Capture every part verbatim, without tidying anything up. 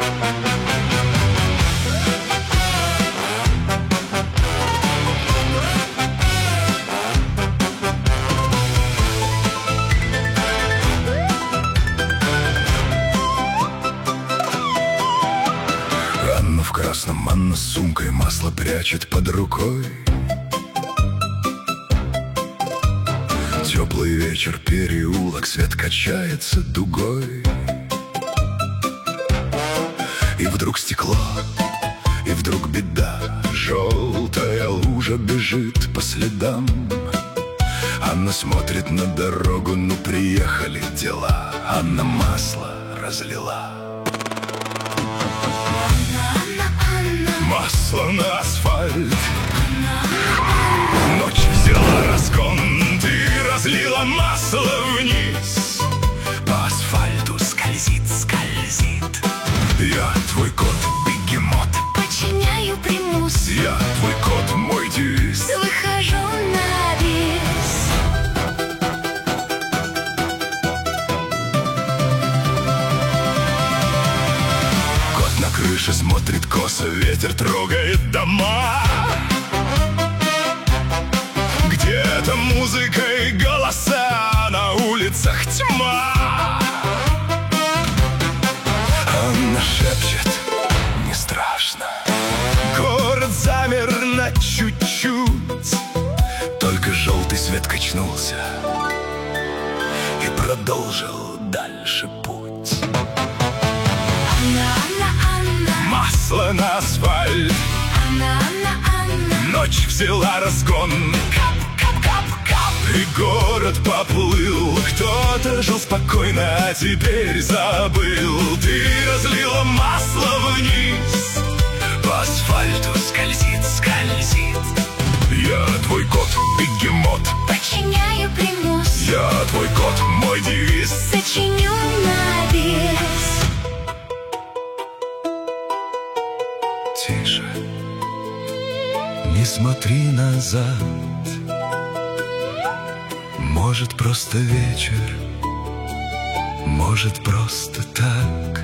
В красном Анна с сумкой масло прячет под рукой. Теплый вечер, переулок, свет качается дугой. И вдруг стекло, и вдруг беда. Желтая лужа бежит по следам. Анна смотрит на дорогу, ну приехали дела. Анна масло разлила. Масло на асфальт. Ночь взяла разгон, ты разлила масло вниз. По асфальту скользит, скользит. Я твой кот, бегемот, подчиняю примус. Я твой кот, мой девиз. Выхожу на бис. На крыше смотрит косо, ветер трогает дома. Где-то музыка и голоса, на улицах тьма. Анна шепчет: не страшно. Город замер на чуть-чуть. Только желтый свет качнулся и продолжил дальше путь. Масло на асфальт. Анна, Анна, Анна. Ночь взяла разгон. Кап, кап, кап, кап. И город поплыл. Кто-то жил спокойно, а теперь забыл. Ты разлила масло вниз. По асфальту скользит, скользит. Я твой кот, бегемот, подчиняю примус. Я твой кот, мой девиз. Сочиню на бис. Тише, не смотри назад. Может, просто вечер, может, просто так.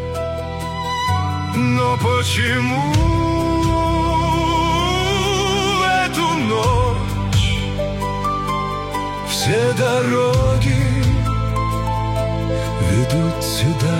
Но почему в эту ночь все дороги ведут сюда?